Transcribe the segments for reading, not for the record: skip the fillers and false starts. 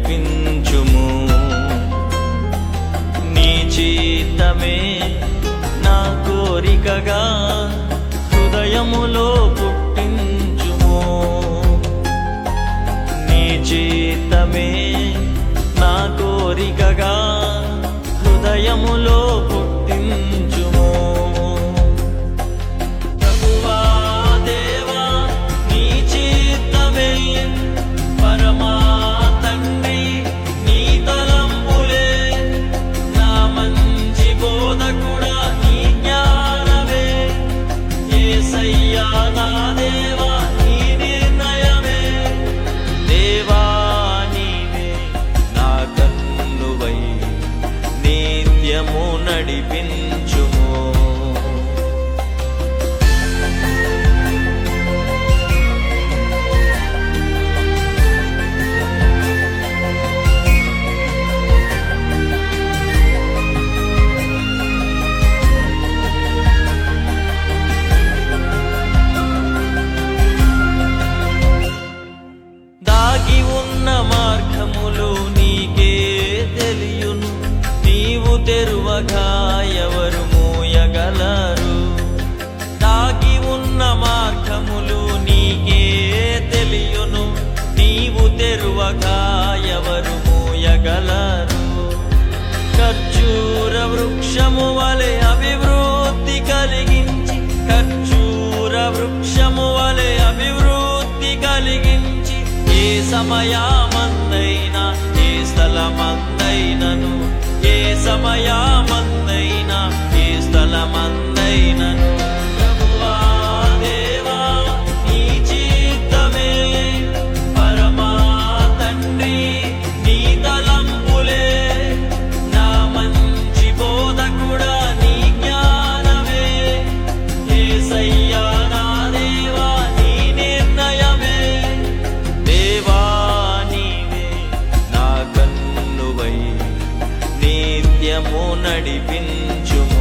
నడిపించుము. నీ చిత్తమే నా కోరికగా హృదయములో పుట్టించుము. నీ చిత్తమే నా కోరికగా హృదయములో పుట్టించుము. ప్రభువా దేవా నీ చిత్తమే పరమా తండ్రి నీ తలంపులే నా మంచి బోధకుడా నీ జ్ఞానమే యేసయ్యా నా దేవా నీ నిర్ణయమే. దేవా నీవే నా కన్నువై నిత్యము నడిపించుము. దాగి ఉన్న మార్గములు నీకే తెలియును, నీవు తెరువగా ఎవరు మూయగలరు. దాగి ఉన్న మార్గములు నీకే తెలియును, నీవు తెరువగా ఎవరు మూయగలరు. ఖర్జూర వృక్షము వలె అభివృద్ధి కలిగించి, ఖర్జూర వృక్షము వలె అభివృద్ధి కలిగించి, ఏ సమయమందైనా ఏ స్థలమందైనను, ఏ సమయమందైనా ఏ స్థలమందైనను ప్రభువా దేవా నీ చిత్తమే పరమా తండ్రి నీ తలంపులే నా మంచి బోధకుడా నీ జ్ఞానమే యేసయ్యా నా దేవా నీ నిర్ణయమే. దేవా నీవే నా కన్నువై నిత్యము నడిపించుము.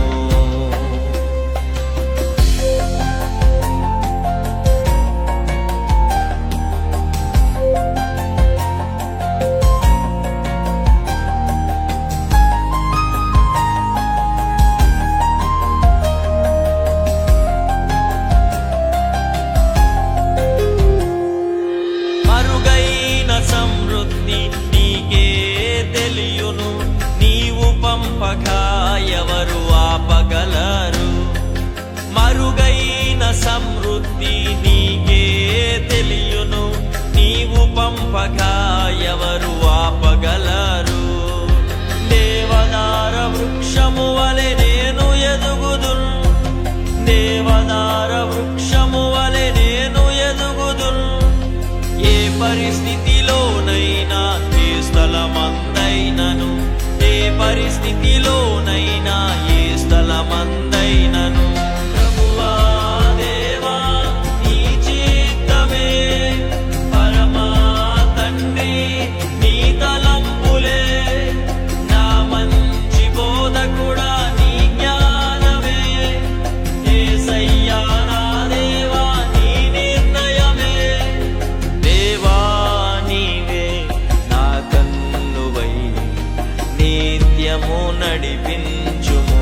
మరుగైన సమృద్ధి నీకే తెలియును, నీవు పంపగా ఎవరు ఆపగలరు. మరుగైన సమృద్ధి నీకే తెలియును, నీవు పంపగా ఎవరు ఆపగలరు. దేవదార వృక్షము వలె నేను ఎదుగుదును, దేవదార వృక్షము వలె నేను ఎదుగుదును. ఏ పరిస్థితిలోనైనా ఏ స్థలమందైనను, ఏ పరిస్థితిలోనైనా ఏ స్థలమందైనను ప్రభువా దేవా నీ చిత్తమే పరమా తండ్రి నీ తలంపులే నా మంచి బోధకుడా నీ జ్ఞానమే యేసయ్యా నా దేవా నీ నిర్ణయమే. దేవా నీవే నా కన్నువై నిత్యము నడిపించుము.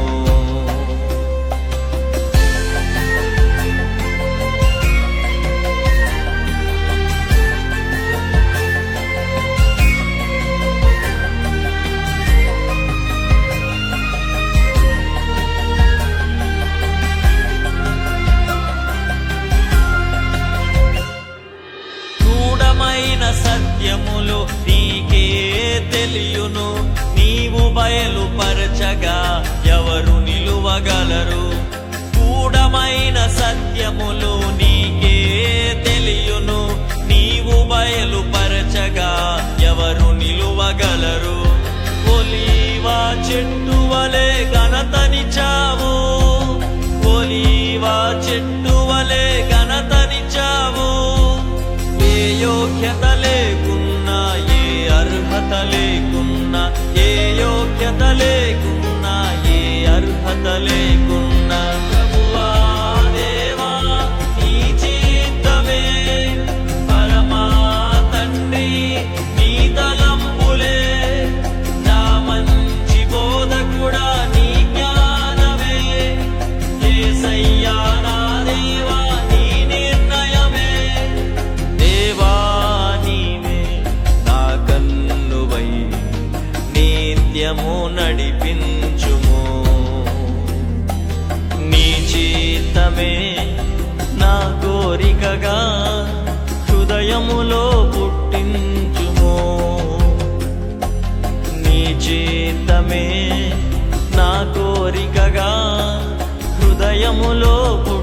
గూఢమైన సత్యములు నీకే తెలియును, నీవు బయలుపరచగా ఎవరు నిలువగలరు. గూఢమైన సత్యములు నీకే తెలియును, నీవు బయలుపరచగా ఎవరు నిలువగలరు. ఒలీవా చెట్టు వలె ఘనతనిచ్చావు, ఒలీవా చెట్టు వలె ఘనతనిచ్చావు. ఏ యోగ్యత లేకున్నా ఏ అర్హత లేకున్నా, ఏ యోగ్యత లేకున్నా ఏ అర్హత లేకున్నా ప్రభువా దేవా నీ చిత్తమే పరమా తండ్రి నీ తలంపులే చిత్తమే నా కోరికగా హృదయములో పుట్టించుమో. నీ చిత్తమే నా కోరికగా హృదయములో